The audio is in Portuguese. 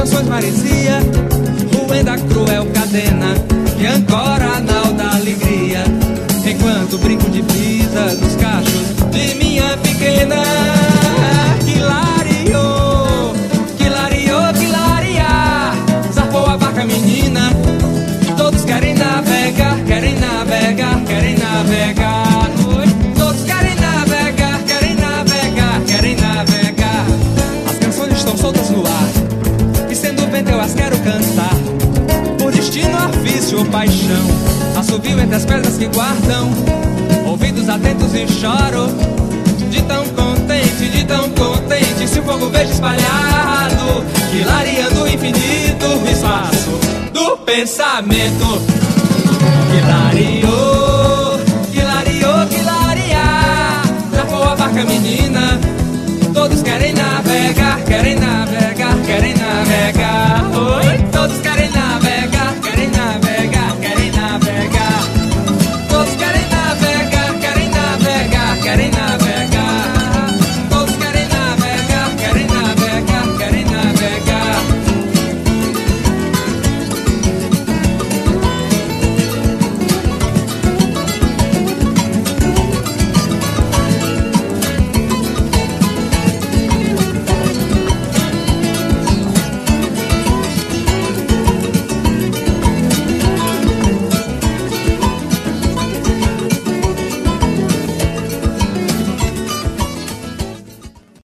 canções maresia, roendo a cruel cadena que ancora a nau da alegria, enquanto brinco de brisa nos cachos de minha pequena. Que lariou, que lariou, que laria, zarpou a barca menina, e todos querem navegar, querem navegar, querem navegar. Todos querem navegar, querem navegar, querem navegar. As canções estão soltas no ar, e sendo vento eu as quero cantar. Por destino, ofício ou paixão, assovio entre as pedras que guardam, ouvidos atentos e choro, de tão contente, se o fogo vejo espalhado, que lareando o infinito, o espaço do pensamento. Que lariou, que lariou, que laria, zarpou a barca menina,